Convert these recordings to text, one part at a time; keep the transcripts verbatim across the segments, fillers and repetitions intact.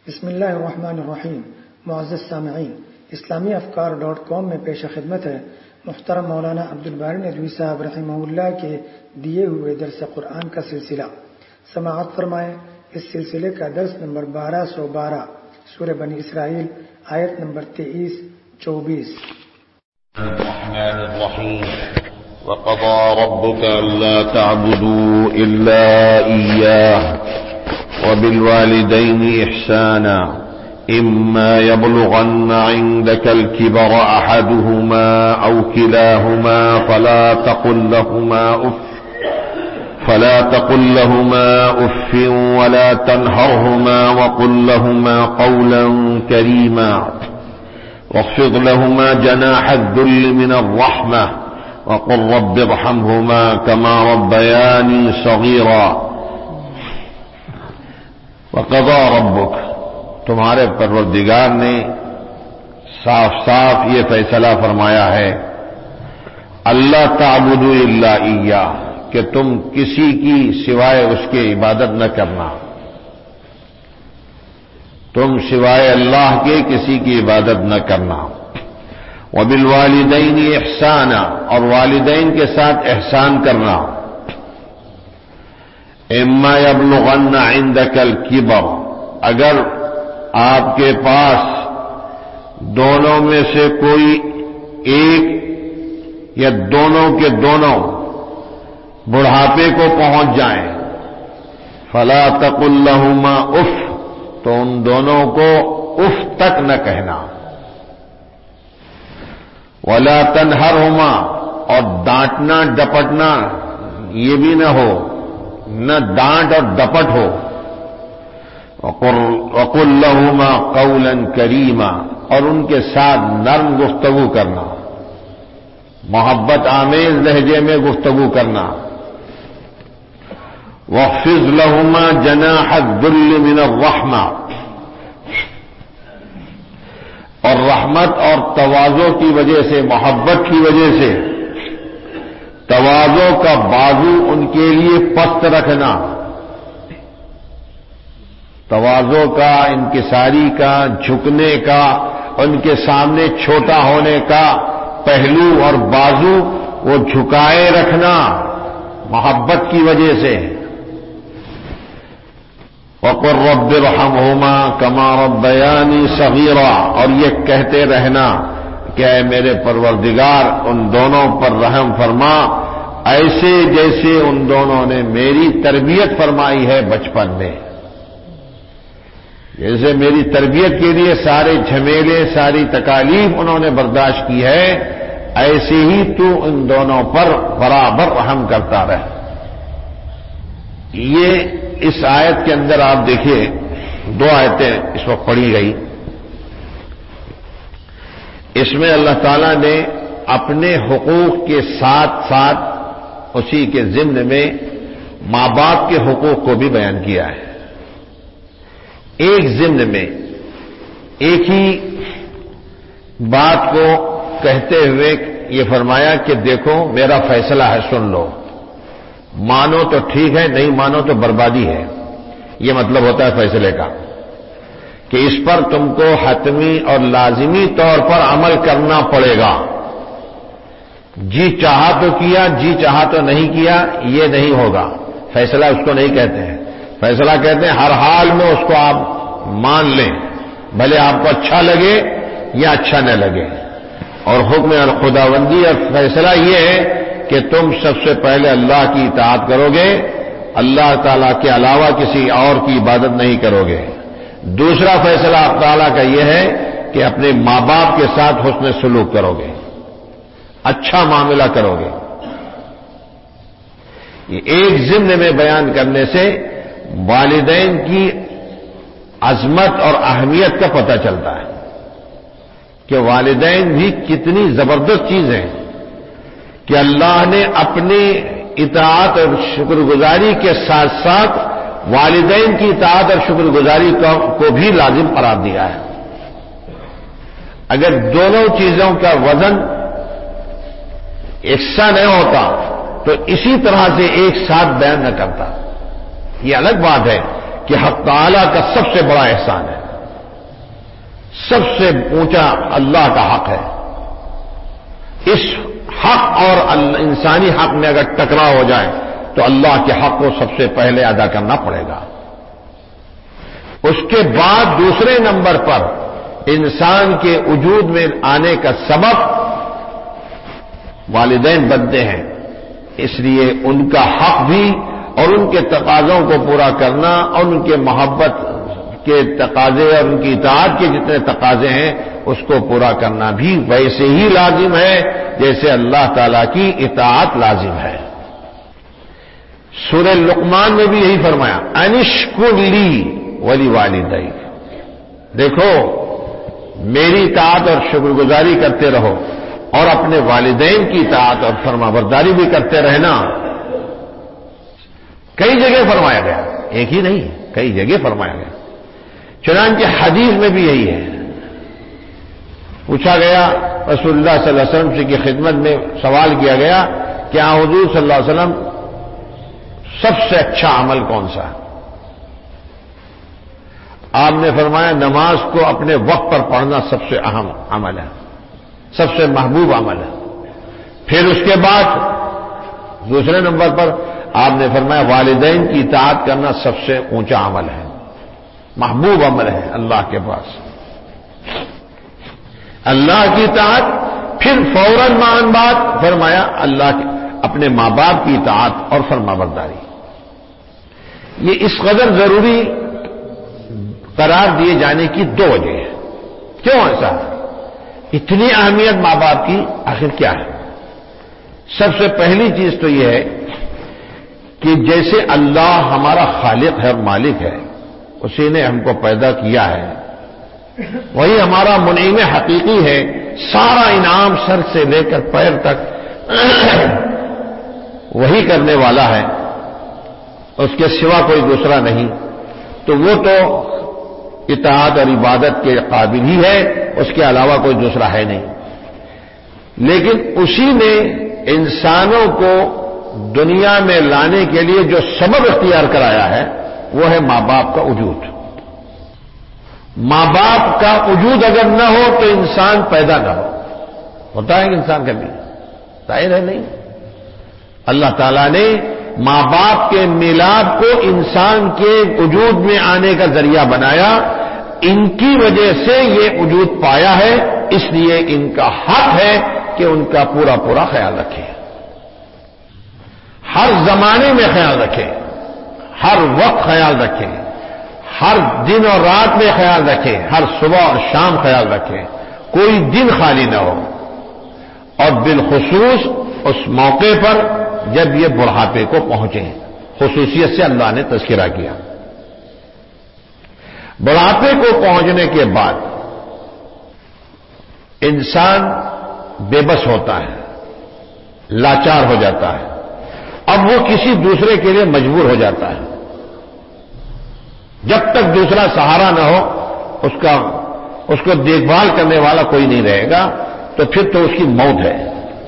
بسم اللہ الرحمن الرحیم۔ معزز سامعین، اسلامی افکار ڈاٹ کام میں پیش خدمت ہے محترم مولانا عبدالباری ندوی صاحب رحمہ اللہ کے دیے ہوئے درس قرآن کا سلسلہ۔ سماعت فرمائیں۔ اس سلسلے کا درس نمبر بارہ سو بارہ، سورہ بنی اسرائیل، آیت نمبر تیئیس چوبیس۔ الرحمن الرحیم۔ وقضى ربك ألا تعبدوا إلا إياه وبالوالدين إحسانا إما يبلغن عندك الكبر أحدهما أو كلاهما فلا تقل لهما أف فلا تقل لهما أف ولا تنهرهما وقل لهما قولا كريما واخفض لهما جناح الذل من الرحمة وقل رب ارحمهما كما ربياني صغيرا۔ وقضى ربك، تمہارے پروردگار نے صاف صاف یہ فیصلہ فرمایا ہے، اللہ تعبدوا الا ایاہ، کہ تم کسی کی سوائے اس کے عبادت نہ کرنا، تم سوائے اللہ کے کسی کی عبادت نہ کرنا۔ وبالوالدین احسانا، اور والدین کے ساتھ احسان کرنا۔ اما یبلغن عندک الکبر، اگر آپ کے پاس دونوں میں سے کوئی ایک یا دونوں کے دونوں بڑھاپے کو پہنچ جائیں، فلا تقل لہما اف، تو ان دونوں کو اف تک نہ کہنا۔ ولا تنہرہما، اور ڈانٹنا ڈپٹنا یہ بھی نہ ہو، نہ ڈانٹ اور ڈپٹ ہو۔ وقل لہما قولا کریما، اور ان کے ساتھ نرم گفتگو کرنا، محبت آمیز لہجے میں گفتگو کرنا۔ واخفض لہما جناح الذل من الرحمہ، اور رحمت اور تواضع کی وجہ سے، محبت کی وجہ سے تواضع کا بازو ان کے لیے پست رکھنا، تواضع کا، انکساری کا، جھکنے کا، ان کے سامنے چھوٹا ہونے کا پہلو اور بازو وہ جھکائے رکھنا محبت کی وجہ سے۔ وقل رب ارحمہما کما ربیانی صغیرا، اور یہ کہتے رہنا کہ اے میرے پروردگار ان دونوں پر رحم فرما ایسے جیسے ان دونوں نے میری تربیت فرمائی ہے بچپن میں، جیسے میری تربیت کے لیے سارے جھمیلے، ساری تکالیف انہوں نے برداشت کی ہے، ایسے ہی تو ان دونوں پر برابر رحم کرتا رہ۔ یہ اس آیت کے اندر آپ دیکھیے، دو آیتیں اس وقت پڑھی گئی، اس میں اللہ تعالیٰ نے اپنے حقوق کے ساتھ ساتھ اسی کے ضمن میں ماں باپ کے حقوق کو بھی بیان کیا ہے۔ ایک ضمن میں ایک ہی بات کو کہتے ہوئے یہ فرمایا کہ دیکھو میرا فیصلہ ہے، سن لو، مانو تو ٹھیک ہے، نہیں مانو تو بربادی ہے۔ یہ مطلب ہوتا ہے فیصلے کا کہ اس پر تم کو حتمی اور لازمی طور پر عمل کرنا پڑے گا۔ جی چاہا تو کیا، جی چاہا تو نہیں کیا، یہ نہیں ہوگا۔ فیصلہ اس کو نہیں کہتے ہیں، فیصلہ کہتے ہیں ہر حال میں اس کو آپ مان لیں، بھلے آپ کو اچھا لگے یا اچھا نہ لگے۔ اور حکم خداوندی اور فیصلہ یہ ہے کہ تم سب سے پہلے اللہ کی اطاعت کرو گے، اللہ تعالیٰ کے علاوہ کسی اور کی عبادت نہیں کرو گے۔ دوسرا فیصلہ اللہ تعالیٰ کا یہ ہے کہ اپنے ماں باپ کے ساتھ حسن سلوک کرو گے، اچھا معاملہ کرو گے۔ یہ ایک ضمن میں بیان کرنے سے والدین کی عظمت اور اہمیت کا پتہ چلتا ہے کہ والدین بھی کتنی زبردست چیز ہیں کہ اللہ نے اپنی اطاعت اور شکر گزاری کے ساتھ ساتھ والدین کی اطاعت اور شکر گزاری کو بھی لازم قرار دیا ہے۔ اگر دونوں چیزوں کا وزن یکساں نہ ہوتا تو اسی طرح سے ایک ساتھ بیان نہ کرتا۔ یہ الگ بات ہے کہ حق تعالیٰ کا سب سے بڑا احسان ہے سب سے اونچا اللہ کا حق ہے. اس حق اور انسانی حق میں اگر ٹکراؤ ہو جائے تو اللہ کے حق کو سب سے پہلے ادا کرنا پڑے گا. اس کے بعد دوسرے نمبر پر انسان کے وجود میں آنے کا سبب والدین بنتے ہیں. اس لیے ان کا حق بھی اور ان کے تقاضوں کو پورا کرنا اور ان کے محبت کے تقاضے اور ان کی اطاعت کے جتنے تقاضے ہیں اس کو پورا کرنا بھی ویسے ہی لازم ہے جیسے اللہ تعالی کی اطاعت لازم ہے. سورہ لقمان میں بھی یہی فرمایا انشکر لی ولی والدیک. دیکھو میری اطاعت اور شکر گزاری کرتے رہو اور اپنے والدین کی اطاعت اور فرما برداری بھی کرتے رہنا. کئی جگہ فرمایا گیا, ایک ہی نہیں کئی جگہ فرمایا گیا. چنانچہ حدیث میں بھی یہی ہے. پوچھا گیا رسول اللہ صلی اللہ علیہ وسلم سے کی خدمت میں سوال کیا گیا کہ حضور صلی اللہ علیہ وسلم سب سے اچھا عمل کون سا ہے؟ آپ نے فرمایا نماز کو اپنے وقت پر پڑھنا سب سے اہم عمل ہے, سب سے محبوب عمل ہے. پھر اس کے بعد دوسرے نمبر پر آپ نے فرمایا والدین کی اطاعت کرنا سب سے اونچا عمل ہے, محبوب عمل ہے اللہ کے پاس. اللہ کی اطاعت, پھر فوراً مان بات فرمایا اللہ کے اپنے ماں باپ کی اطاعت اور فرما برداری. یہ اس قدر ضروری قرار دیے جانے کی دو وجہ ہے. کیوں ایسا ہے؟ اتنی اہمیت ماں باپ کی آخر کیا ہے؟ سب سے پہلی چیز تو یہ ہے کہ جیسے اللہ ہمارا خالق ہے اور مالک ہے, اسی نے ہم کو پیدا کیا ہے, وہی ہمارا منعم حقیقی ہے. سارا انعام سر سے لے کر پیر تک وہی کرنے والا ہے, اس کے سوا کوئی دوسرا نہیں. تو وہ تو اطاعت اور عبادت کے قابل ہی ہے, اس کے علاوہ کوئی دوسرا ہے نہیں. لیکن اسی نے انسانوں کو دنیا میں لانے کے لیے جو سبب اختیار کرایا ہے وہ ہے ماں باپ کا وجود. ماں باپ کا وجود اگر نہ ہو تو انسان پیدا نہ ہو. ہوتا ہے کہ انسان کبھی ظاہر ہے نہیں. اللہ تعالیٰ نے ماں باپ کے میلاد کو انسان کے وجود میں آنے کا ذریعہ بنایا. ان کی وجہ سے یہ وجود پایا ہے, اس لیے ان کا حق ہے کہ ان کا پورا پورا خیال رکھیں, ہر زمانے میں خیال رکھیں, ہر وقت خیال رکھیں, ہر دن اور رات میں خیال رکھیں, ہر صبح اور شام خیال رکھیں, کوئی دن خالی نہ ہو. اور بالخصوص اس موقع پر جب یہ بڑھاپے کو پہنچے, خصوصیت سے اللہ نے تذکرہ کیا. بڑھاپے کو پہنچنے کے بعد انسان بے بس ہوتا ہے, لاچار ہو جاتا ہے. اب وہ کسی دوسرے کے لیے مجبور ہو جاتا ہے. جب تک دوسرا سہارا نہ ہو, اس کا اس کو دیکھ بھال کرنے والا کوئی نہیں رہے گا, تو پھر تو اس کی موت ہے.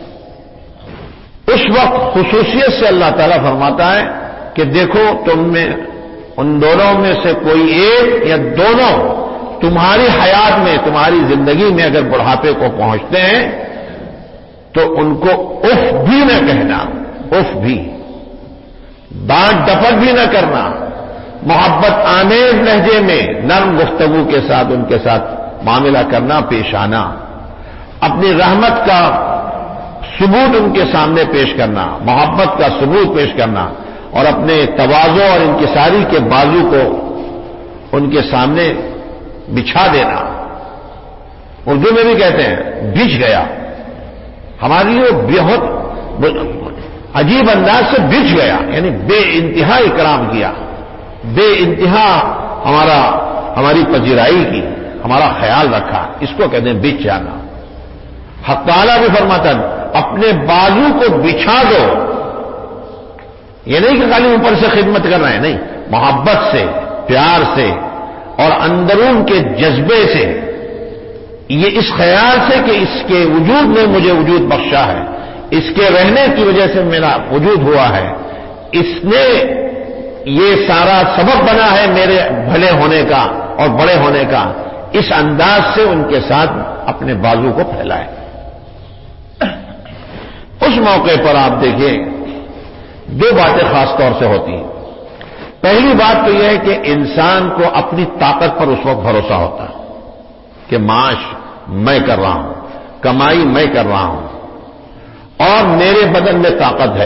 اس وقت خصوصیت سے اللہ تعالیٰ فرماتا ہے کہ دیکھو تم میں ان دونوں میں سے کوئی ایک یا دونوں تمہاری حیات میں, تمہاری زندگی میں اگر بڑھاپے کو پہنچتے ہیں تو ان کو اف بھی نہ کہنا, اف بھی, ڈانٹ ڈپٹ بھی نہ کرنا, محبت آمیز لہجے میں نرم گفتگو کے ساتھ ان کے ساتھ معاملہ کرنا, پیش آنا, اپنی رحمت کا ثبوت ان کے سامنے پیش کرنا, محبت کا ثبوت پیش کرنا, اور اپنے تواضع اور انکساری کے بازو کو ان کے سامنے بچھا دینا. اردو میں بھی کہتے ہیں بچھ گیا. ہمارے لیے بہت عجیب انداز سے بچھ گیا, یعنی بے انتہا اکرام کیا, بے انتہا ہمارا ہماری پذیرائی کی, ہمارا خیال رکھا. اس کو کہتے ہیں بچھ جانا. حق تعالیٰ بھی فرماتا ہے اپنے بازو کو بچھا دو. یہ نہیں کہ خالی اوپر سے خدمت کر رہے ہیں, نہیں, محبت سے, پیار سے اور اندرون کے جذبے سے, یہ اس خیال سے کہ اس کے وجود نے مجھے وجود بخشا ہے, اس کے رہنے کی وجہ سے میرا وجود ہوا ہے, اس نے یہ سارا سبب بنا ہے میرے بھلے ہونے کا اور بڑے ہونے کا, اس انداز سے ان کے ساتھ اپنے بازو کو پھیلائے. اس موقع پر آپ دیکھیں دو باتیں خاص طور سے ہوتی ہیں. پہلی بات تو یہ ہے کہ انسان کو اپنی طاقت پر اس وقت بھروسہ ہوتا ہے کہ معاش میں کر رہا ہوں, کمائی میں کر رہا ہوں, اور میرے بدن میں طاقت ہے,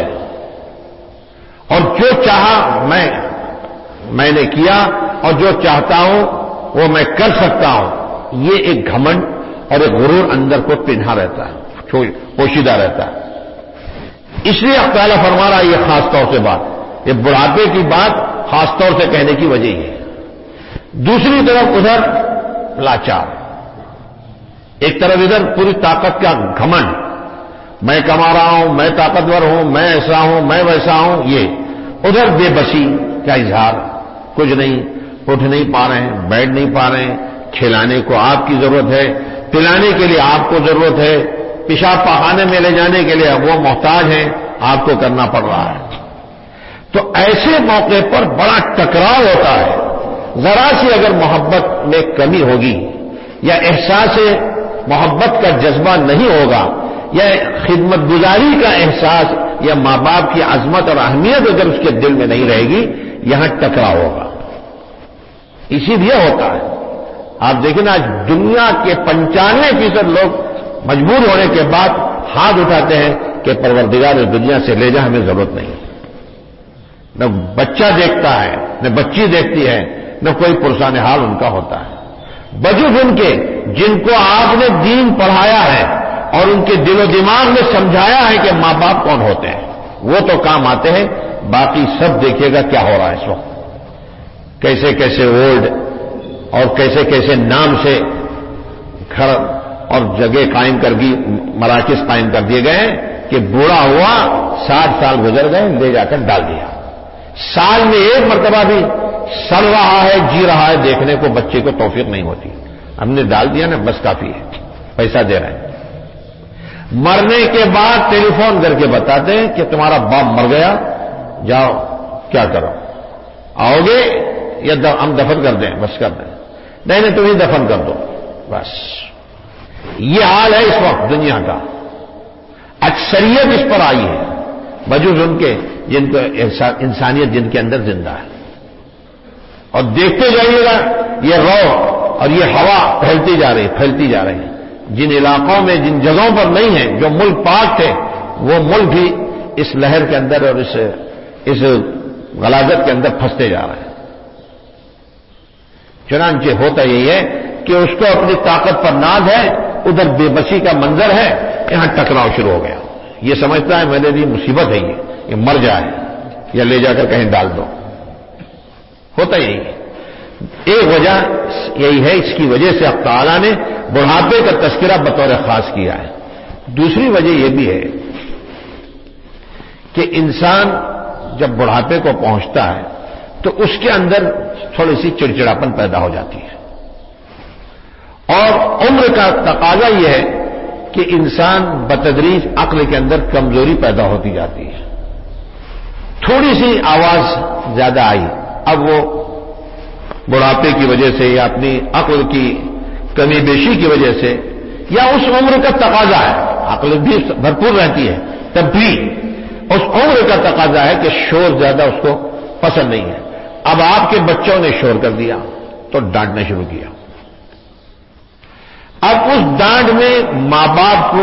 اور جو چاہا میں میں نے کیا, اور جو چاہتا ہوں وہ میں کر سکتا ہوں. یہ ایک گھمنڈ اور ایک غرور اندر کو پنہا رہتا ہے, پوشیدہ رہتا ہے. اس لیے اللہ تعالیٰ فرما رہا ہے یہ خاص طور سے بات, یہ بڑھاپے کی بات خاص طور سے کہنے کی وجہ یہ ہے. دوسری طرف ادھر لاچار, ایک طرف ادھر پوری طاقت کا گھمنڈ, میں کما رہا ہوں, میں طاقتور ہوں, میں ایسا ہوں, میں ویسا ہوں. یہ ادھر بے بسی کا اظہار, کچھ نہیں, اٹھ نہیں پا رہے ہیں, بیٹھ نہیں پا رہے ہیں, کھلانے کو آپ کی ضرورت ہے, پلانے کے لیے آپ کو ضرورت ہے, پیشاب پخانے میں لے جانے کے لیے وہ محتاج ہیں, آپ کو کرنا پڑ رہا ہے. تو ایسے موقع پر بڑا ٹکراؤ ہوتا ہے. ذرا سی اگر محبت میں کمی ہوگی یا احساس محبت کا جذبہ نہیں ہوگا یا خدمت گزاری کا احساس یا ماں باپ کی عظمت اور اہمیت اگر اس کے دل میں نہیں رہے گی, یہاں ٹکراؤ ہوگا. اسی لیے ہوتا ہے آپ دیکھیں نا, آج دنیا کے پنچانوے فیصد لوگ مجبور ہونے کے بعد ہاتھ اٹھاتے ہیں کہ پروردگار اس دنیا سے لے جا, ہمیں ضرورت نہیں. نہ بچہ دیکھتا ہے, نہ بچی دیکھتی ہے, نہ کوئی پرسان حال ان کا ہوتا ہے. بجز ان کے جن کو آپ نے دین پڑھایا ہے اور ان کے دل و دماغ میں سمجھایا ہے کہ ماں باپ کون ہوتے ہیں, وہ تو کام آتے ہیں. باقی سب دیکھیے گا کیا ہو رہا ہے اس وقت, کیسے کیسے اولڈ اور کیسے کیسے نام سے گھر اور جگہ قائم کر دی, مراکز قائم کر دیے گئے کہ بوڑھا ہوا, ساٹھ سال گزر گئے, لے جا کر ڈال دیا. سال میں ایک مرتبہ بھی سڑ رہا ہے, جی رہا ہے, دیکھنے کو بچے کو توفیق نہیں ہوتی. ہم نے ڈال دیا نا, بس کافی ہے, پیسہ دے رہے ہیں. مرنے کے بعد ٹیلی فون کر کے بتاتے ہیں کہ تمہارا باپ مر گیا, جاؤ کیا کرو, آؤ گے یا ہم دفن کر دیں, بس کر دیں. نہیں نہیں تمہیں دفن کر دو, بس. یہ حال ہے اس وقت دنیا کا. اکثریت اس پر آئی ہے بجز ان کے جن کو انسانیت جن کے اندر زندہ ہے. اور دیکھتے جائیے گا یہ رو اور یہ ہوا پھیلتی جا رہی پھیلتی جا رہی ہے. جن علاقوں میں جن جگہوں پر نہیں ہے, جو ملک پاک تھے, وہ ملک بھی اس لہر کے اندر اور اس اس غلاظت کے اندر پھنستے جا رہے ہیں. چنانچہ ہوتا یہی ہے کہ اس کو اپنی طاقت پر ناز ہے, ادھر بے بسی کا منظر ہے, یہاں ٹکراؤ شروع ہو گیا. یہ سمجھتا ہے میرے لیے مصیبت ہے, یہ یہ مر جائے یا لے جا کر کہیں ڈال دو. ہوتا یہی ہے. ایک وجہ یہی ہے, اس کی وجہ سے اللہ تعالیٰ نے بڑھاپے کا تذکرہ بطور خاص کیا ہے. دوسری وجہ یہ بھی ہے کہ انسان جب بڑھاپے کو پہنچتا ہے تو اس کے اندر تھوڑی سی چڑچڑاپن پیدا ہو جاتی ہے. اور عمر کا تقاضا یہ ہے کہ انسان بتدریج عقل کے اندر کمزوری پیدا ہوتی جاتی ہے. تھوڑی سی آواز زیادہ آئی, اب وہ بڑھاپے کی وجہ سے یا اپنی عقل کی کمی بیشی کی وجہ سے یا اس عمر کا تقاضا ہے, عقل بھی بھرپور رہتی ہے تب بھی اس عمر کا تقاضا ہے کہ شور زیادہ اس کو پسند نہیں ہے. اب آپ کے بچوں نے شور کر دیا تو ڈانٹنا شروع کیا. اب اس ڈانٹ میں ماں باپ کو,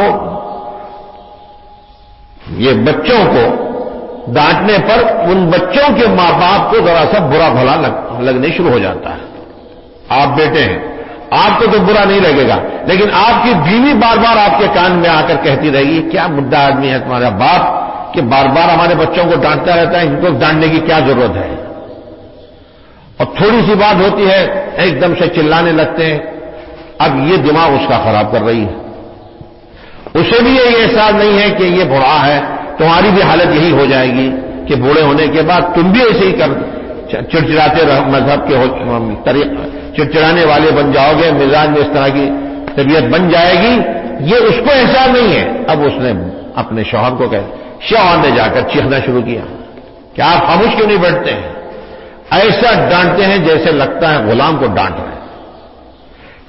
یہ بچوں کو ڈانٹنے پر ان بچوں کے ماں باپ کو ذرا سا برا بھلا لگ, لگنے شروع ہو جاتا ہے. آپ بیٹے ہیں, آپ کو تو برا نہیں لگے گا, لیکن آپ کی بیوی بار بار آپ کے کان میں آ کر کہتی رہے گی کیا مدعا آدمی ہے تمہارا باپ کہ بار بار ہمارے بچوں کو ڈانٹتا رہتا ہے, ان کو ڈانٹنے کی کیا ضرورت ہے. اور تھوڑی سی بات ہوتی ہے ایک دم سے چلانے لگتے ہیں. اب یہ دماغ اس کا خراب کر رہی ہے. اسے بھی یہ احساس نہیں ہے کہ یہ بوڑھا ہے, تمہاری بھی حالت یہی ہو جائے گی کہ بوڑھے ہونے کے بعد تم بھی ایسے ہی کر چڑچڑاتے رہو, مذہب کے طریقے چڑچڑانے والے بن جاؤ گے, مزاج میں اس طرح کی طبیعت بن جائے گی. یہ اس کو احساس نہیں ہے. اب اس نے اپنے شوہر کو کہا, شوہر نے جا کر چیخنا شروع کیا کہ آپ خاموش کیوں نہیں بیٹھتے ہیں, ایسا ڈانٹتے ہیں جیسے لگتا ہے غلام کو ڈانٹ رہے ہیں.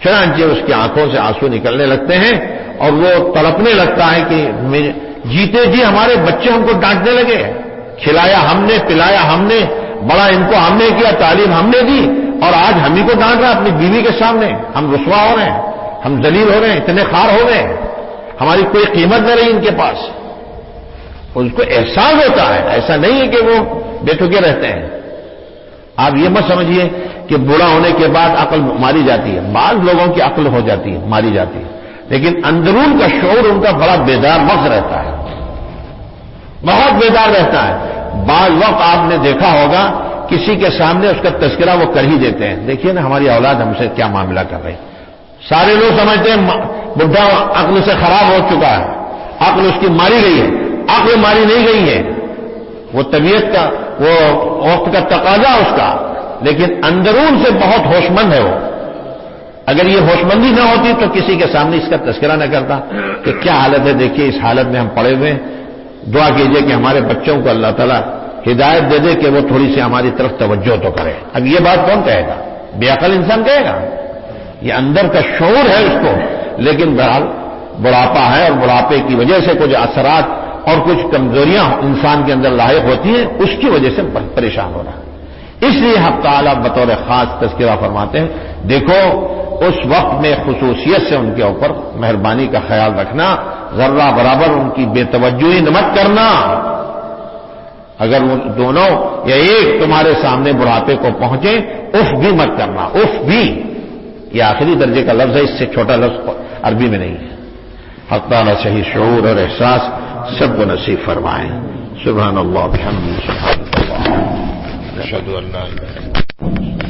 چنانچہ اس کی آنکھوں سے آنسو نکلنے لگتے ہیں اور وہ تڑپنے لگتا ہے کہ جیتے جی ہمارے بچے ہم کو ڈانٹنے لگے، کھلایا ہم نے، پلایا ہم نے، بڑا ان کو ہم نے کیا، تعلیم ہم نے دی، اور آج ہم ہی کو ڈانٹ رہا اپنی بیوی کے سامنے، ہم رسوا ہو رہے ہیں، ہم ذلیل ہو رہے ہیں، اتنے خوار ہو گئے، ہماری کوئی قیمت نہ رہی ان کے پاس۔ اس کو احساس ہوتا ہے، ایسا نہیں ہے کہ وہ بے ٹھکے رہتے ہیں۔ آپ یہ مت سمجھیے کہ بوڑھا ہونے کے بعد عقل ماری جاتی ہے، بعض لوگوں کی عقل ہو جاتی ہے، ماری جاتی ہے، لیکن اندرون کا شعور ان کا بڑا بیدار مغز رہتا ہے، بہت بیدار رہتا ہے۔ بعض وقت آپ نے دیکھا ہوگا کسی کے سامنے اس کا تذکرہ وہ کر ہی دیتے ہیں، دیکھیے نا ہماری اولاد ہم سے کیا معاملہ کر رہی، سارے لوگ سمجھتے ہیں بڈھا عقل سے خراب ہو چکا ہے، عقل اس کی ماری گئی ہے، عقل ماری نہیں گئی ہے، وہ طبیعت کا، وہ وقت کا تقاضا اس کا، لیکن اندرون سے بہت ہوش مند ہے وہ۔ اگر یہ ہوش مندی نہ ہوتی تو کسی کے سامنے اس کا تذکرہ نہ کرتا کہ کیا حالت ہے، دیکھیے اس حالت میں ہم پڑے ہوئے ہیں، دعا کیجئے کہ ہمارے بچوں کو اللہ تعالیٰ ہدایت دے دے کہ وہ تھوڑی سی ہماری طرف توجہ تو کرے۔ اب یہ بات کون کہے گا؟ بے عقل انسان کہے گا؟ یہ اندر کا شعور ہے اس کو، لیکن بہرحال بڑھاپا ہے اور بڑھاپے کی وجہ سے کچھ اثرات اور کچھ کمزوریاں انسان کے اندر لاحق ہوتی ہیں، اس کی وجہ سے پریشان ہو رہا ہے۔ اس لیے حق تعالیٰ بطور خاص تذکرہ فرماتے ہیں، دیکھو اس وقت میں خصوصیت سے ان کے اوپر مہربانی کا خیال رکھنا، ذرہ برابر ان کی بے توجہی مت کرنا۔ اگر وہ دونوں یا ایک تمہارے سامنے بڑھاپے کو پہنچے، اف بھی مت کرنا، اف بھی، یہ آخری درجے کا لفظ ہے، اس سے چھوٹا لفظ عربی میں نہیں ہے۔ حق تعالیٰ صحیح شعور اور احساس سب کو نصیب فرمائیں۔ سبحان اللہ بحمدہ، سبحان اللہ، اشہد ان لا الہ الا اللہ۔